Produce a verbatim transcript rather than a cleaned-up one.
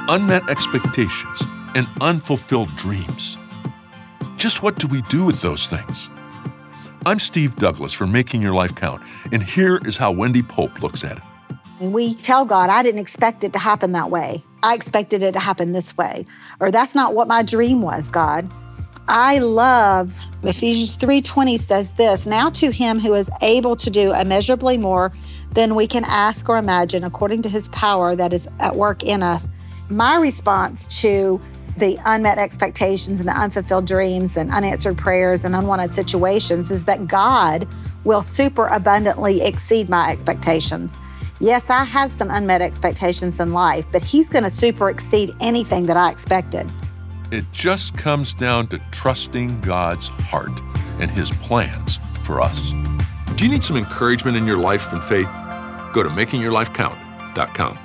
unmet expectations, and unfulfilled dreams. Just what do we do with those things? I'm Steve Douglas for Making Your Life Count, and here is how Wendy Pope looks at it. We tell God, I didn't expect it to happen that way. I expected it to happen this way. Or that's not what my dream was, God. I love Ephesians three twenty says this, now to him who is able to do immeasurably more than we can ask or imagine according to his power that is at work in us. My response to the unmet expectations and the unfulfilled dreams and unanswered prayers and unwanted situations is that God will super abundantly exceed my expectations. Yes, I have some unmet expectations in life, but he's going to super exceed anything that I expected. It just comes down to trusting God's heart and his plans for us. Do you need some encouragement in your life and faith? Go to making your life count dot com.